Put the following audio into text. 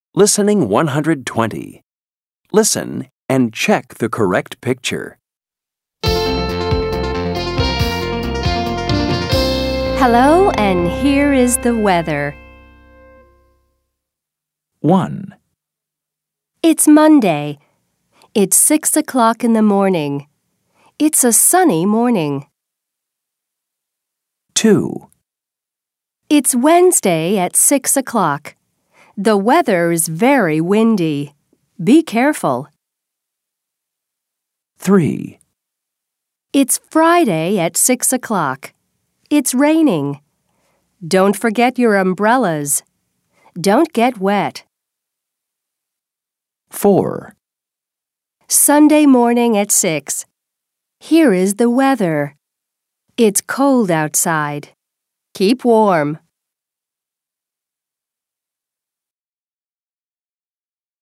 Listening 120. Listen and check the correct picture. Hello, and here is the weather. 1, It's Monday. It's 6 o'clock in the morning. It's a sunny morning. 2, It's Wednesday at 6 o'clock. The weather is very windy. Be careful. 3, It's Friday at 6 o'clock. It's raining. Don't forget your umbrellas. Don't get wet. 4, Sunday morning at 6. Here is the weather. It's cold outside. Keep warm.